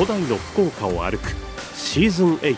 古代の福岡を歩くシーズン8。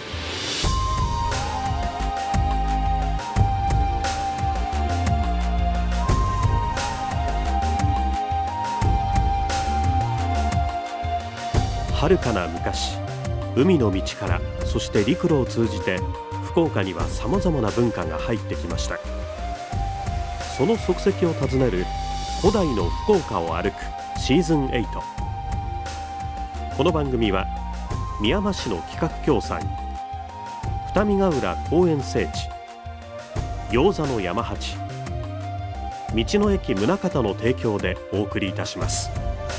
遥かな昔、海の道からそして陸路を通じて福岡にはさまざまな文化が入ってきました。その足跡をたずねる古代の福岡を歩くシーズン8。この番組はみやま市の企画協賛、二見ヶ浦公園聖地、餃子の山八、道の駅宗像の提供でお送りいたします。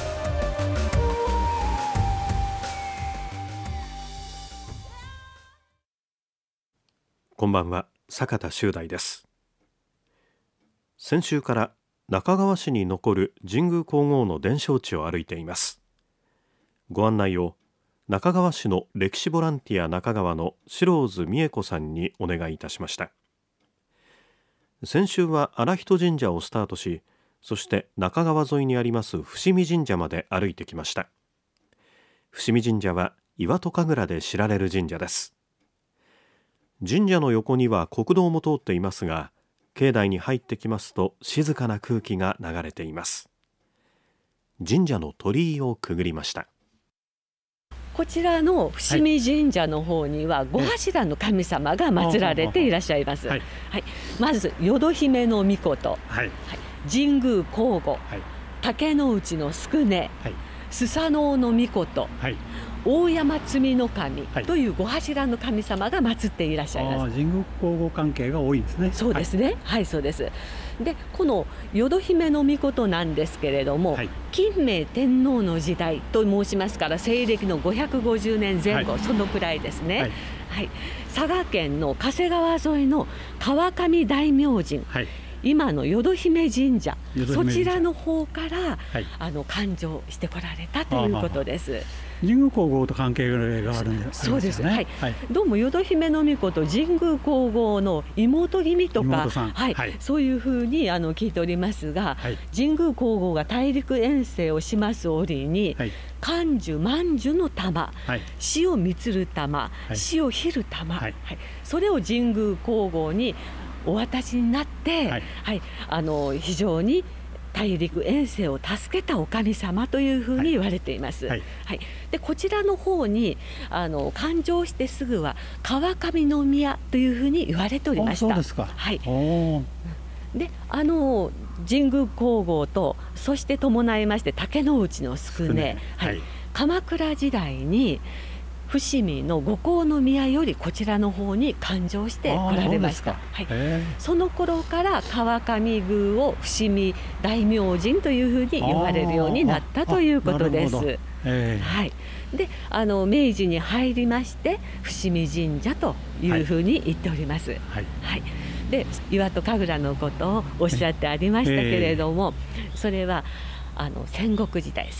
こんばんは、坂田修大です。先週から中川市に残る神宮皇后の伝承地を歩いています。ご案内を中川市の歴史ボランティア中川の白津美恵子さんにお願いいたしました。先週は荒人神社をスタートし、そして中川沿いにあります伏見神社まで歩いてきました。伏見神社は岩戸神楽で知られる神社です。神社の横には国道も通っていますが、境内に入ってきますと静かな空気が流れています。神社の鳥居をくぐりました。 こちらの伏見神社の方には5柱の神様が祀られていらっしゃいます。まず淀姫の命、神宮皇后、竹之内の宿根、スサノオの命、大山積の神という5柱の神様が祀っていらっしゃいます。 神宮皇后関係が多いですね。 そうですね、そうです。でこの淀姫の命なんですけれども、金明天皇の時代と申しますから西暦の550年前後、そのくらいですね。佐賀県の加瀬川沿いの川上大明神、今の淀姫神社、そちらの方から、誕生してこられたということです。 神宮皇后と関係があるんですよね。 そうですね。どうも淀姫の命と神宮皇后の妹君とか、そういうふうに聞いておりますが、神宮皇后が大陸遠征をします折に、甘寿万寿の玉、死を満る玉、死をひる玉、それを神宮皇后にお渡しになって、非常に大陸遠征を助けたお神様というふうに言われています。でこちらの方に誕生してすぐは川上宮というふうに言われておりました。 そうですか。 で神宮皇后とそして伴いまして竹之内の宿根、鎌倉時代に伏見の五皇宮よりこちらの方に誕生してこられました。その頃から川上宮を伏見大明神というふうに言われるようになったということです。で明治に入りまして伏見神社というふうに言っております。で岩戸神楽のことをおっしゃってありましたけれども、それは戦国時代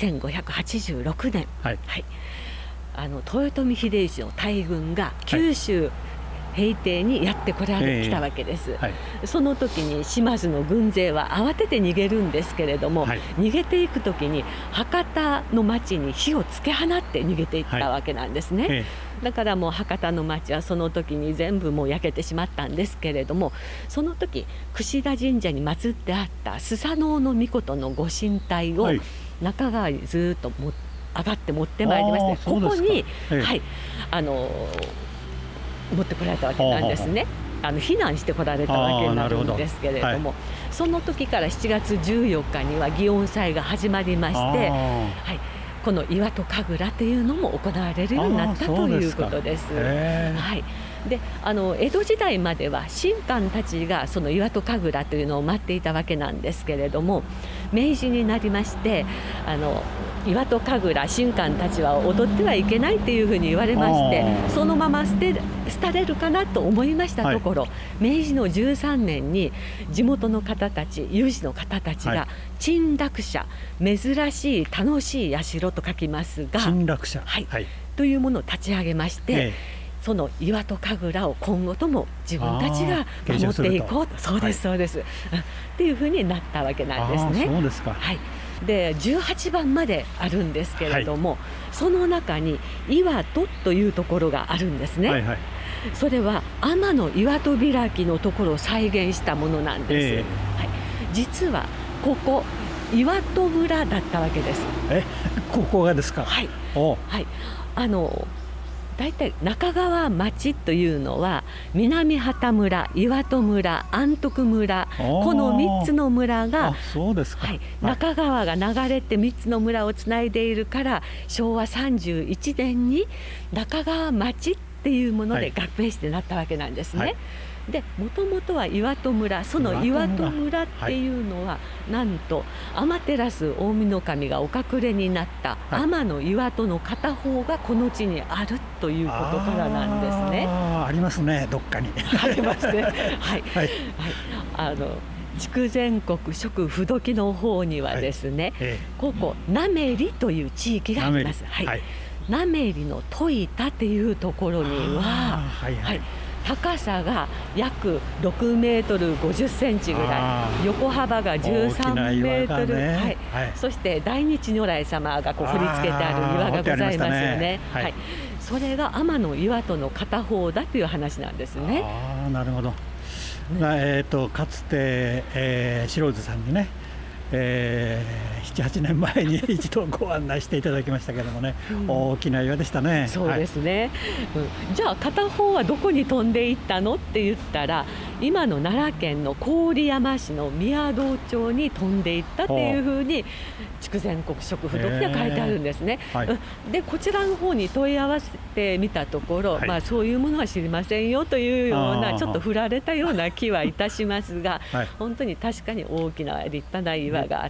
1586年、豊臣秀吉の大軍が九州平定にやってこられてきたわけです。その時に島津の軍勢は慌てて逃げるんですけれども、逃げていく時に博多の町に火をつけ放って逃げていったわけなんですね。だからもう博多の町はその時に全部もう焼けてしまったんですけれども、その時櫛田神社に祀ってあったスサノオの命のご神体を中川にずっと上がって持ってまいりまして、ここに、持ってこられたわけなんですね。避難してこられたわけになるんですけれども、その時から7月14日には祇園祭が始まりまして、この岩戸神楽というのも行われるようになったということです。で江戸時代までは神官たちがその岩戸神楽というのを待っていたわけなんですけれども、明治になりまして岩戸神楽神官たちは踊ってはいけないというふうに言われまして、そのまま捨てれるかなと思いましたところ、明治の13年に地元の方たち、有志の方たちが珍楽社、珍しい楽しい社と書きますが、 珍楽社、 というものを立ち上げまして、その岩戸神楽を今後とも自分たちが守っていこうと、そうですっていうふうになったわけなんですね。 そうですか。 で18番まであるんですけれども、その中に岩戸というところがあるんですね。それは天の岩戸開きのところを再現したものなんです。実はここ岩戸村だったわけです。 ここがですか。 だいたい中川町というのは南畑村、岩戸村、安徳村、この3つの村が中川が流れて3つの村をつないでいるから、昭和31年に中川町っていうもので合併してなったわけなんですね。でもともとは岩戸村、その岩戸村っていうのは、なんと天照大御神がお隠れになった天の岩戸の片方がこの地にあるということからなんですね。 ありますね、どっかにありますね。筑前国食不時の方にはですね、ここ滑里という地域があります。滑里の戸板っていうところには高さが約6メートル50センチぐらい、横幅が13メートル、そして大日如来様がこう振り付けてある岩がございますよね。それが天の岩戸の片方だという話なんですね。 なるほど。かつて、白津さんにね、7、8年前に一度ご案内していただきましたけどもね、大きな岩でしたね。 そうですね。じゃあ片方はどこに飛んでいったのって言ったら、今の奈良県の郡山市の宮堂町に飛んでいったっていうふうに筑前国食不時で書いてあるんですね。でこちらの方に問い合わせてみたところ、そういうものは知りませんよというようなちょっと振られたような気はいたしますが、本当に確かに大きな立派な岩があって、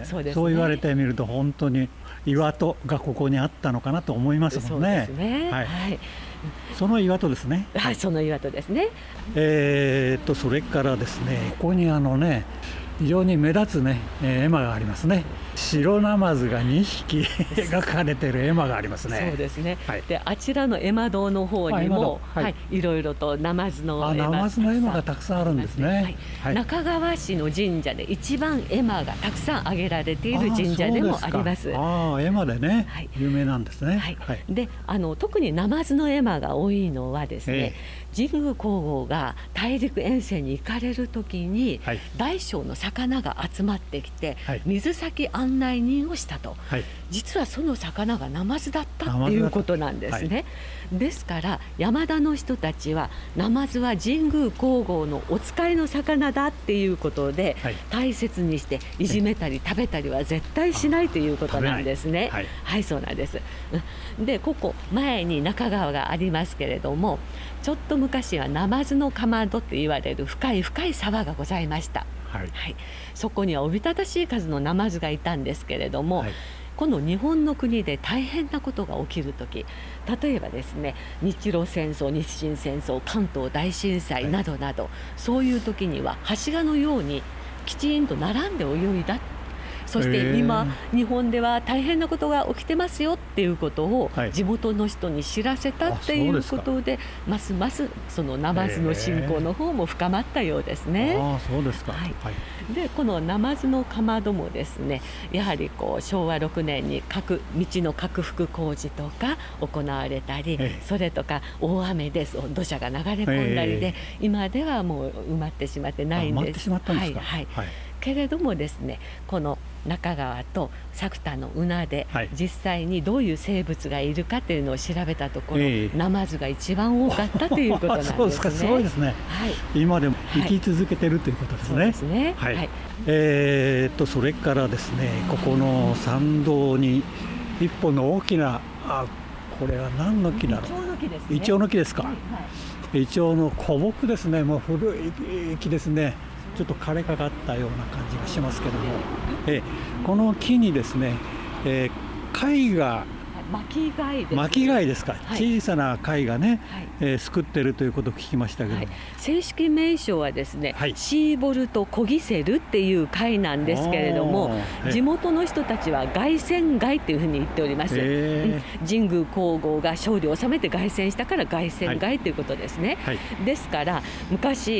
そう言われてみると本当に岩戸がここにあったのかなと思いますもんね。その岩戸ですね。 その岩戸ですね。 それからですね、ここに非常に目立つね、絵馬がありますね。白ナマズが2匹描かれている絵馬がありますね。 そうですね。であちらの絵馬堂の方にもいろいろとナマズの絵馬がたくさんあるんですね。 中川市の神社で一番絵馬がたくさん挙げられている神社でもあります。 絵馬でね、有名なんですね。 で特にナマズの絵馬が多いのはですね、神宮皇后が大陸遠征に行かれる時に、大小の魚が集まってきて、水先案内人をしたと、実はその魚がナマズだったっていうことなんですね。ですから山田の人たちはナマズは神宮皇后のお使いの魚だっていうことで、大切にしていじめたり食べたりは絶対しないということなんですね。そうなんです。でここ前に中川がありますけれども、ちょっと昔はナマズのかまどって言われる深い深い沢がございました。そこにはおびただしい数のナマズがいたんですけれども、この日本の国で大変なことが起きるとき、例えばですね、日露戦争、日清戦争、関東大震災などなど、そういう時には橋のようにきちんと並んで泳いだ。そして今日本では大変なことが起きてますよっていうことを地元の人に知らせたっていうことで、ますますそのナマズの信仰の方も深まったようですね。 そうですか。 でこのナマズのかまどもですね、やはり昭和6年に道の拡幅工事とか行われたり、それとか大雨で土砂が流れ込んだりで、今ではもう埋まってしまってないんです。 埋まってしまったんですか。 けれどもですね、この中川と作田の宇名で実際にどういう生物がいるかというのを調べたところ、ナマズが一番多かったということなんですね。 そうですか、すごいですね。今でも生き続けてるということですね。 そうですね。 それからですね、ここの参道に一本の大きなこれは何の木なの？イチョウの木ですか。イチョウの古木ですね。もう古い木ですね。ちょっと枯れかかったような感じがしますけども、この木にですね、貝が巻貝です。 巻貝ですか。小さな貝がね、すくってるということを聞きましたけど、 正式名称はですね、シーボルトコギセルっていう貝なんですけれども、地元の人たちは凱旋貝っていうふうに言っております。神宮皇后が勝利を収めて凱旋したから凱旋貝ということですね。ですから昔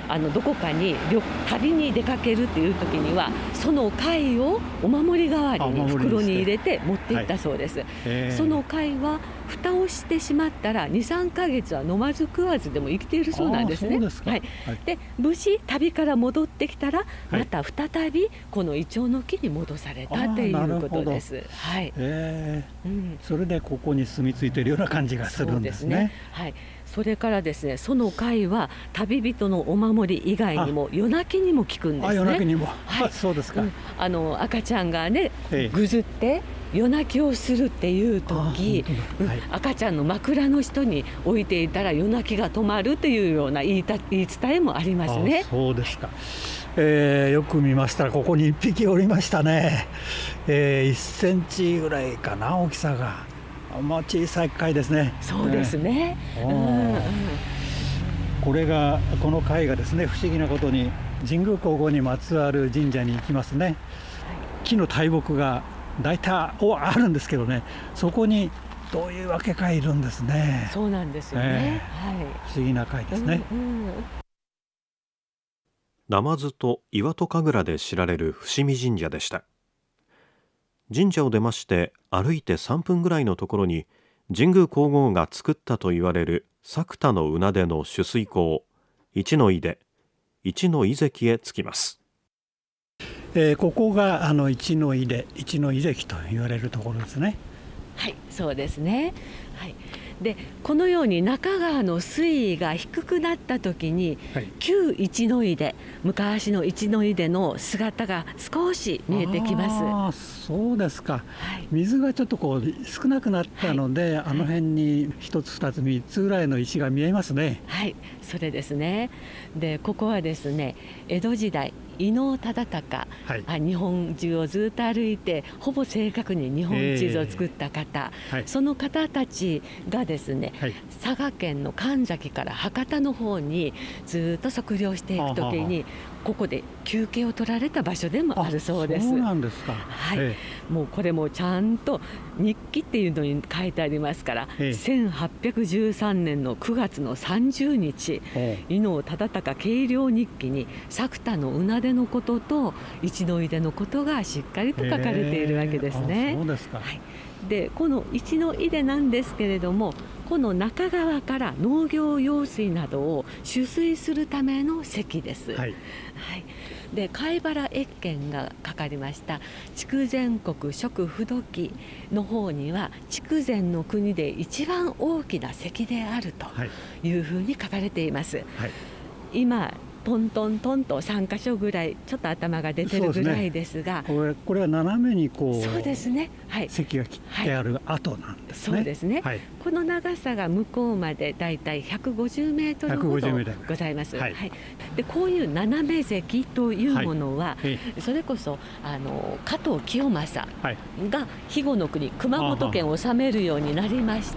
どこかに旅に出かけるっていう時にはその貝をお守り代わりに袋に入れて持っていったそうです。その貝は蓋をしてしまったら 2,3 ヶ月は飲まず食わずでも生きているそうなんですね。で無事旅から戻ってきたらまた再びこのイチョウの木に戻されたということです。 それでここに住み着いているような感じがするんですね。 それからですね、その貝は旅人のお守り以外にも夜泣きにも効くんですね。 夜泣きにも、そうですか。 赤ちゃんがね、ぐずって夜泣きをするっていう時、赤ちゃんの枕の下に置いていたら夜泣きが止まるというような言い伝えもありますね。 そうですか。よく見ましたらここに1匹おりましたね。1センチぐらいかな、大きさが。小さい貝ですね。 そうですね。 この貝がですね、不思議なことに神宮皇后にまつわる神社に行きますね。木の大木が大体あるんですけどね、そこにどういうわけかいるんですね。 そうなんですよね。 不思議な貝ですね。 鯰と岩戸神楽で知られる伏見神社でした。神社を出まして歩いて3分ぐらいのところに神宮皇后が作ったといわれる作田の船出の取水口一の井出一の井関へ着きます。 ここが一の井出一の井関と言われるところですね。 はい、そうですね。でこのように中川の水位が低くなった時に、旧一の井出、昔の一の井出の姿が少し見えてきます。 そうですか。水がちょっと少なくなったので、あの辺に1つ2つ3つぐらいの石が見えますね。 それですね。でここはですね、江戸時代伊能忠敬、日本中をずっと歩いてほぼ正確に日本地図を作った方、その方たちがですね、佐賀県の神崎から博多の方にずっと測量していくときにここで休憩を取られた場所でもあるそうです。 そうなんですか。 もうこれもちゃんと日記っていうのに書いてありますから、1813年の9月の30日伊能忠敬計量日記に作田の船出のことと一の井出のことがしっかりと書かれているわけですね。 そうですか。 でこの一の井出なんですけれども、この中川から農業用水などを取水するための堰です。で貝原越見がかかりました筑前国蜀不土記の方には筑前の国で一番大きな堰であるというふうに書かれています。今トントントンと3箇所ぐらいちょっと頭が出てるぐらいですが、 これは斜めにそうですね、 堰が切ってある跡なんですね。 そうですね。この長さが向こうまでだいたい150メートルほどございます。でこういう斜め堰というものは、それこそ加藤清正が肥後の国熊本県を治めるようになりまして、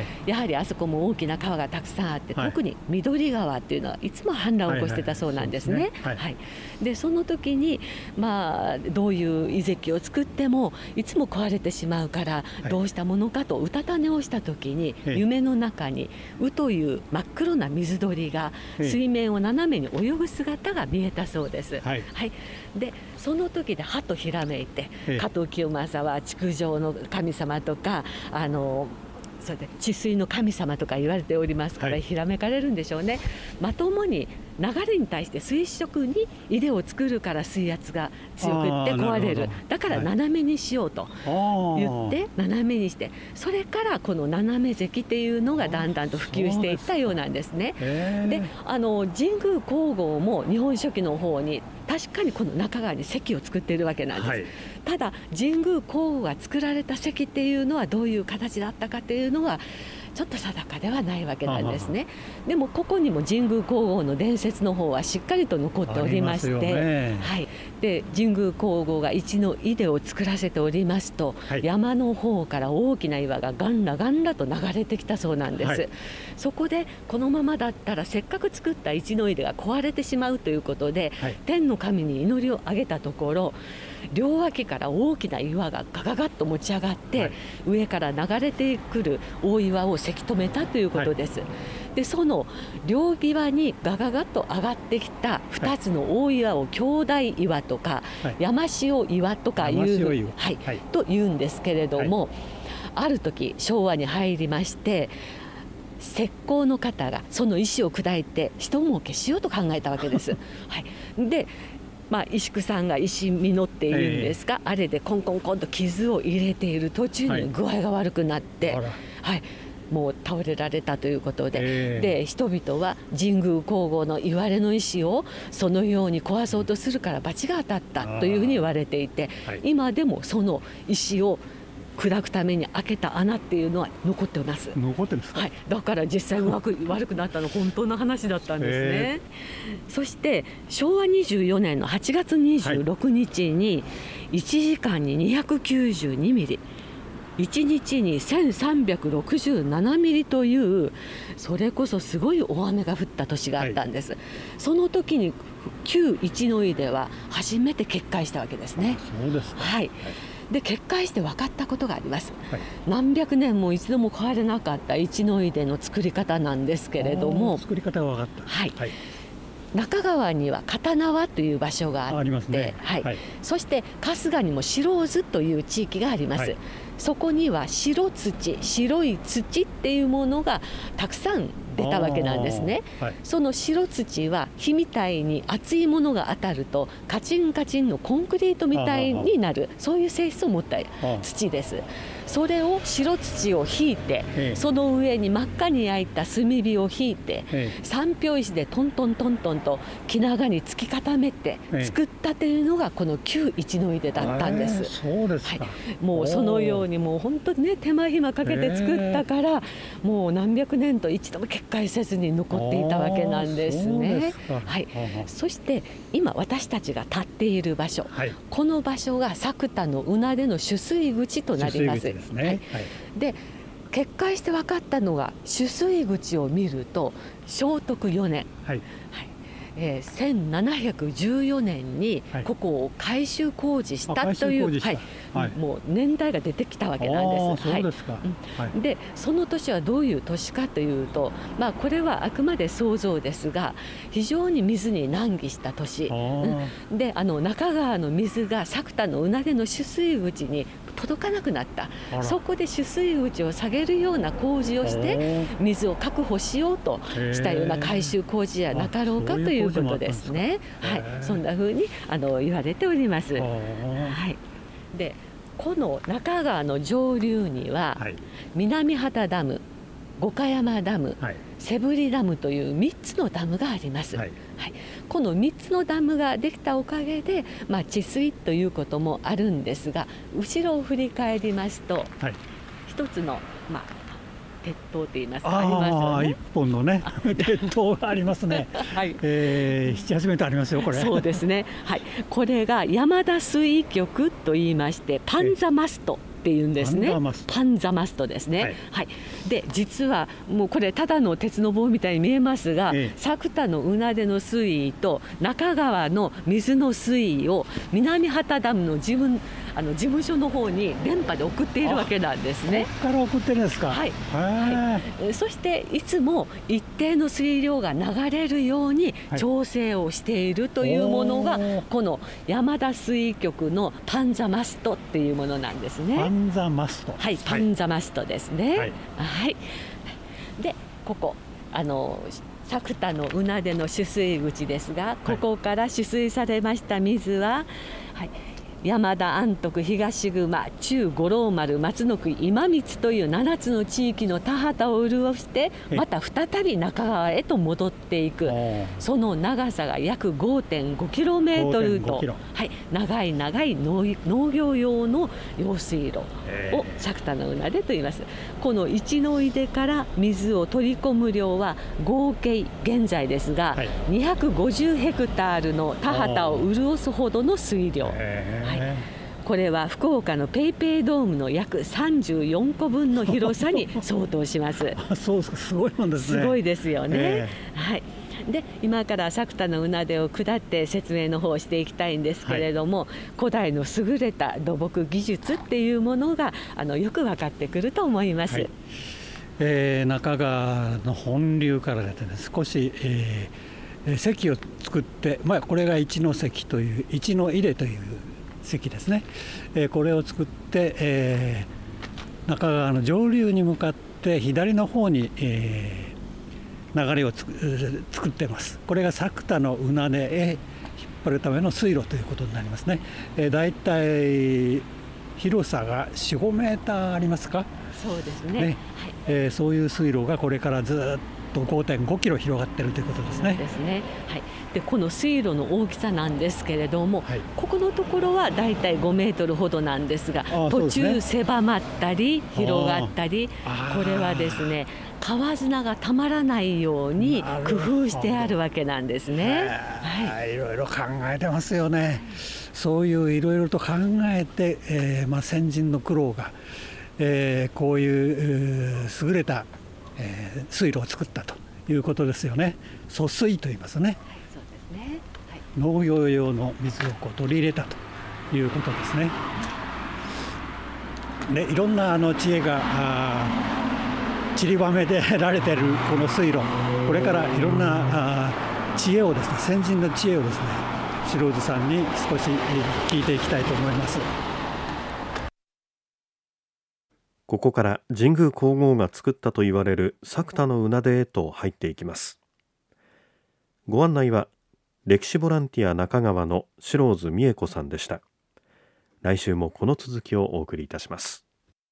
やはりあそこも大きな川がたくさんあって、特に緑川っていうのはいつも氾濫を起こしてたそうなんですね。でその時にどういう遺跡を作ってもいつも壊れてしまうからどうしたものかとうたた寝をした時に、夢の中にウという真っ黒な水鳥が水面を斜めに泳ぐ姿が見えたそうです。でその時ではっとひらめいて、加藤清正は築城の神様とかそれで治水の神様とか言われておりますから、ひらめかれるんでしょうね。まともに流れに対して垂直に井出を作るから水圧が強くって壊れる、だから斜めにしようと言って斜めにして、それからこの斜め堰っていうのがだんだんと普及していったようなんですね。で神宮皇后も日本書紀の方に確かにこの中川に堰を作っているわけなんです。ただ神宮皇后が作られた堰っていうのはどういう形だったかっていうのはちょっと定かではないわけなんですね。でもここにも神宮皇后の伝説の方はしっかりと残っておりまして、で神宮皇后が一の井出を作らせておりますと、山の方から大きな岩がガンラガンラと流れてきたそうなんです。そこでこのままだったらせっかく作った一の井出が壊れてしまうということで、天の神に祈りをあげたところ、両脇から大きな岩がガガガッと持ち上がって、上から流れてくる大岩をせき止めたということです。 でその両際にガガガッと上がってきた2つの大岩を兄弟岩とか、山塩岩とかいう、と言うんですけれども、ある時昭和に入りまして、石膏の方がその石を砕いて一儲けしようと考えたわけです。で石工さんが石実っているんですか、あれでコンコンコンと傷を入れている途中に具合が悪くなって、もう倒れられたということで、で人々は神宮皇后のいわれの石をそのように壊そうとするから罰が当たったというふうに言われていて、今でもその石を砕くために開けた穴っていうのは残っています。 残ってるんですか？ だから実際悪くなったの本当の話だったんですね。そして昭和24年の8月26日に1時間に292ミリ、1日に1367ミリという、それこそすごい大雨が降った年があったんです。その時に旧一の井では初めて決壊したわけですね。 そうですか。 で決壊して分かったことがあります。何百年も一度も壊れなかった一の井での作り方なんですけれども、 作り方が分かった。 中川には片縄という場所があって、そして春日にも白津という地域があります。そこには白土、白い土っていうものがたくさん出たわけなんですね。その白土は火みたいに熱いものが当たるとカチンカチンのコンクリートみたいになる、そういう性質を持った土です。それを白土を引いて、その上に真っ赤に焼いた炭火を引いて、三拍石でトントントントンと気長に突き固めて作ったというのがこの旧一の井出だったんです。 そうですか。 もうそのようにもう本当にね、手間暇かけて作ったから、もう何百年と一度も決壊せずに残っていたわけなんですね。そして今私たちが立っている場所、この場所が作田の宇名での取水口となります。で決壊して分かったのが、取水口を見ると聖徳4年、1714年にここを改修工事したという、もう年代が出てきたわけなんです。でその年はどういう年かというと、これはあくまで想像ですが、非常に水に難儀した年で、中川の水が作田の宇名での取水口に届かなくなった。そこで取水口を下げるような工事をして水を確保しようとしたような改修工事じゃなかろうかということですね。そんな風に言われております。でこの中川の上流には、南畑ダム、五箇山ダム、瀬振ダムという3つのダムがあります。この3つのダムができたおかげで、治水ということもあるんですが、後ろを振り返りますと、一つの、鉄塔といいますか、ありますよね。一本のね鉄塔がありますね。7、8メートルありますよ、これ。そうですね。これが山田水局といいまして、パンザマストっていうんですね。パンザマストですね。で実はもうこれただの鉄の棒みたいに見えますが、作田の宇名での水位と中川の水の水位を南畑ダムの事務所の方に電波で送っているわけなんですね。ここから送ってるんですか。そしていつも一定の水量が流れるように調整をしているというものが、この山田水局のパンザマストっていうものなんですね。パンザマスト。パンザマストですね。でここ作田の宇名での取水口ですが、ここから取水されました水は、山田、安徳、東熊、中五郎丸、松の杭、今光という7つの地域の田畑を潤して、また再び中川へと戻っていく。その長さが約 5.5km と、長い農業用の用水路を作田の宇名でと言います。この一の井出から水を取り込む量は合計現在ですが、250ヘクタールの田畑を潤すほどの水量。これは福岡のペイペイドームの約34個分の広さに相当します。そうですか、すごいもんですね。すごいですよね。で今から作田の宇名出を下って説明の方をしていきたいんですけれども、古代の優れた土木技術っていうものがよく分かってくると思います。 中川の本流からですね、少し、堰を作って、これが一の堰という一の入れという堰ですね、これを作って、中川の上流に向かって左の方に、流れを作っています。これが作田の宇名根へ引っ張るための水路ということになりますね。だいたい広さが 4,5 メーターありますか。 そうですね、 はい。そういう水路がこれからずっと 5.5 キロ広がっているということですね。 ですね、はい。でこの水路の大きさなんですけれども、 はい、 ここのところはだいたい5メートルほどなんですが、途中狭まったり広がったり、これはですね、川砂がたまらないように工夫してあるわけなんですね。 はい、いろいろ考えてますよね。そういういろいろと考えて、先人の苦労が、こういう優れた、水路を作ったということですよね。疎水と言いますね。 そうですね、はい、 農業用の水を取り入れたということですね。でいろんな知恵が散りばめでられているこの水路、これからいろんな知恵をですね、先人の知恵をですね、白水さんに少し聞いていきたいと思います。 ここから神宮皇后が作ったと言われる作田の宇名根へと入っていきます。ご案内は歴史ボランティア中川の白水美恵子さんでした。来週もこの続きをお送りいたします。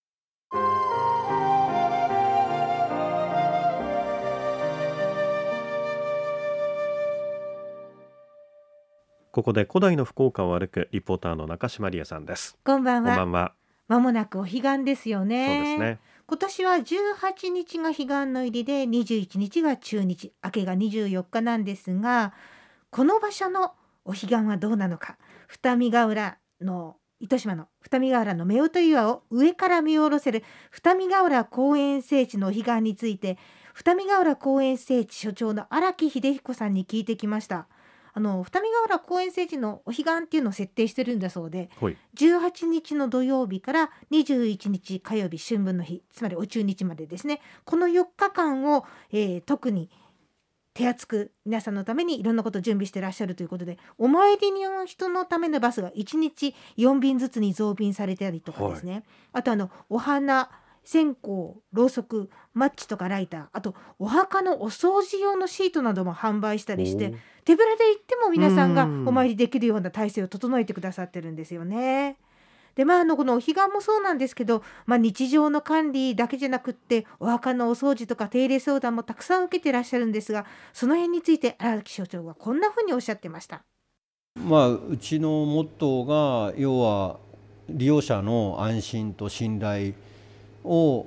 ここで古代の福岡を歩くリポーターの中島理恵さんです。 こんばんは。 こんばんは。 まもなくお彼岸ですよね。 そうですね。 今年は18日が彼岸の入りで21日が中日、明けが24日なんですが、この場所のお彼岸はどうなのか。二見ヶ浦の糸島の二見ヶ浦の夫婦岩を上から見下ろせる二見ヶ浦公園聖地のお彼岸について、二見ヶ浦公園聖地所長の荒木秀彦さんに聞いてきました。二見ヶ浦公園聖地のお彼岸っていうのを設定してるんだそうで、18日の土曜日から21日火曜日春分の日、つまりお中日までですね、この4日間を、特に手厚く皆さんのためにいろんなことを準備してらっしゃるということで、お参りの人のためのバスが1日4便ずつに増便されたりとかですね、あとお花、線香、ろうそく、マッチとかライター、あとお墓のお掃除用のシートなども販売したりして、手ぶらで行っても皆さんがお参りできるような体制を整えてくださってるんですよね。でこのお彼岸もそうなんですけど、日常の管理だけじゃなくってお墓のお掃除とか手入れ相談もたくさん受けてらっしゃるんですが、その辺について荒木所長はこんなふうにおっしゃってました。 うちのモットーが要は利用者の安心と信頼を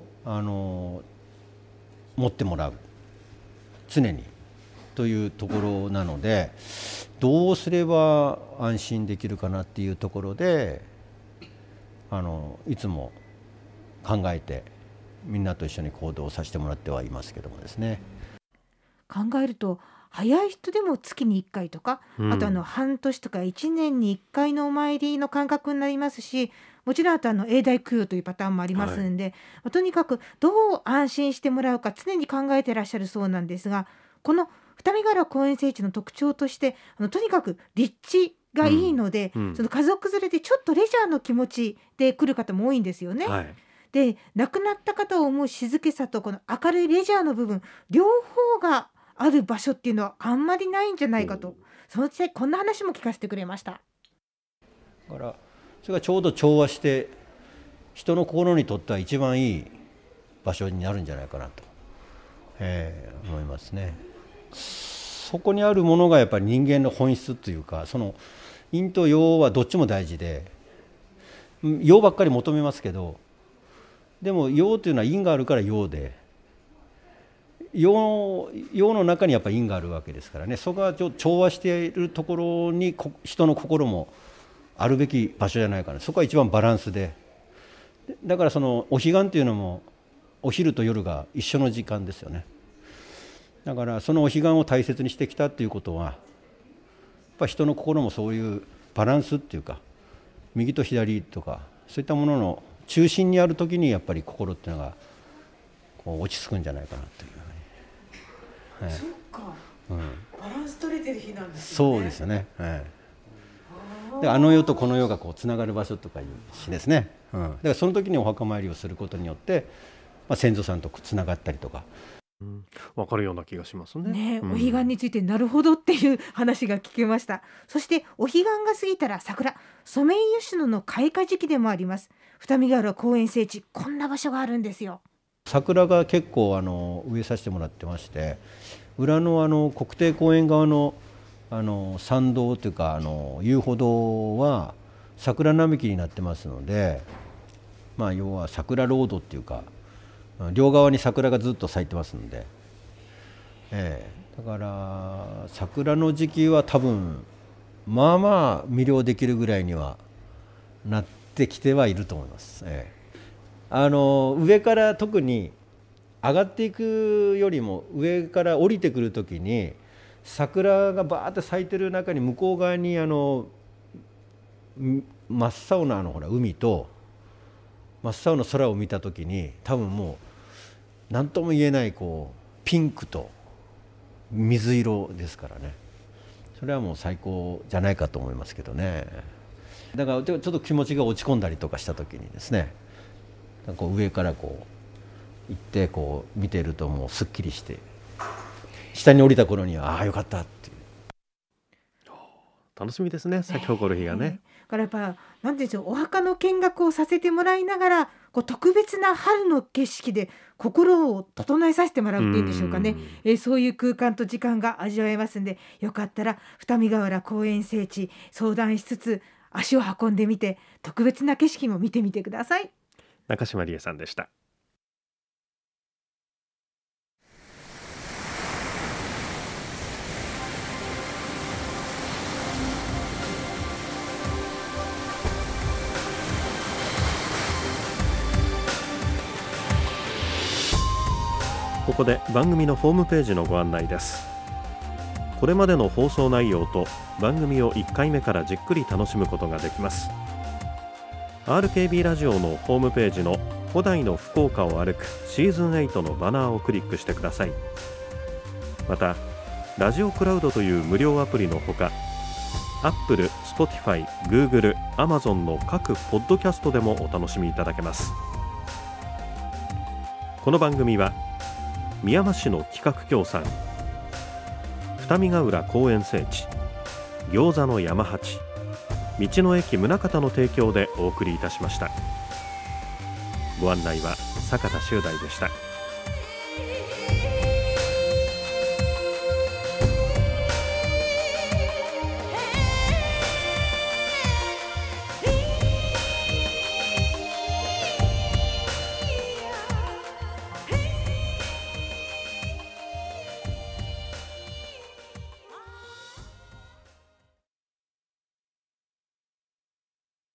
持ってもらう、常にというところなので、どうすれば安心できるかなっていうところでいつも考えてみんなと一緒に行動させてもらってはいますけどもですね。 考えると早い人でも月に1回とか、あと半年とか1年に1回のお参りの感覚になりますし、もちろんあと永代供養というパターンもありますんで、とにかくどう安心してもらうか常に考えてらっしゃるそうなんですが、この二見ヶ浦公園聖地の特徴としてとにかく立地がいいので、その家族連れでちょっとレジャーの気持ちで来る方も多いんですよね。で亡くなった方を思う静けさとこの明るいレジャーの部分、両方がある場所っていうのはあんまりないんじゃないかと、その際こんな話も聞かせてくれました。 だからそれがちょうど調和して人の心にとっては一番いい場所になるんじゃないかなと、思いますね。そこにあるものがやっぱり人間の本質というか、その陰と陽はどっちも大事で、陽ばっかり求めますけど、でも陽というのは陰があるから陽で、陽の中にやっぱり陰があるわけですからね。そこが調和しているところに人の心もあるべき場所じゃないかな。そこが一番バランスで、だからそのお彼岸というのもお昼と夜が一緒の時間ですよね。だからそのお彼岸を大切にしてきたということは、やっぱ人の心もそういうバランスっていうか、右と左とかそういったものの中心にある時にやっぱり心っていうのがこう落ち着くんじゃないかなという、 そっか、バランス取れてる日なんですね。 そうですよね、であの世とこの世がこうつながる場所とかいう詩ですね、だからその時にお墓参りをすることによって、先祖さんとつながったりとか、 分かるような気がしますね。 お彼岸についてなるほどっていう話が聞けました。そしてお彼岸が過ぎたら桜、ソメイヨシノの開花時期でもあります。二見ヶ浦公園聖地、こんな場所があるんですよ。 桜が結構植えさせてもらってまして、裏の国定公園側の参道というか遊歩道は桜並木になってますので、要は桜ロードっていうか両側に桜がずっと咲いてますので、だから桜の時期は多分魅了できるぐらいにはなってきてはいると思います。上から特に上がっていくよりも上から降りてくる時に桜がバーって咲いてる中に向こう側に真っ青な海と真っ青な空を見た時に多分もう何とも言えないこうピンクと水色ですからね、それはもう最高じゃないかと思いますけどね。だからちょっと気持ちが落ち込んだりとかした時にですね、こう上からこう行ってこう見てるともうすっきりして、下に降りた頃にはああよかったっていう。 楽しみですね、咲き誇る日がね。 だからやっぱなんていうんでしょう、お墓の見学をさせてもらいながらこう特別な春の景色で心を整えさせてもらうっていうんでしょうかね、そういう空間と時間が味わえますんで、よかったら二見ヶ浦公園聖地相談しつつ足を運んでみて特別な景色も見てみてください。 中島理恵さんでした。ここで番組のホームページのご案内です。これまでの放送内容と番組を1回目からじっくり楽しむことができます。 RKB ラジオのホームページの古代の福岡を歩くシーズン8のバナーをクリックしてください。またラジオクラウドという無料アプリのほか、 Apple、Spotify、Google、Amazon の各ポッドキャストでもお楽しみいただけます。この番組は宮間市の企画協賛、二見ヶ浦公園聖地、餃子の山八、道の駅宗像の提供でお送りいたしました。ご案内は坂田修大でした。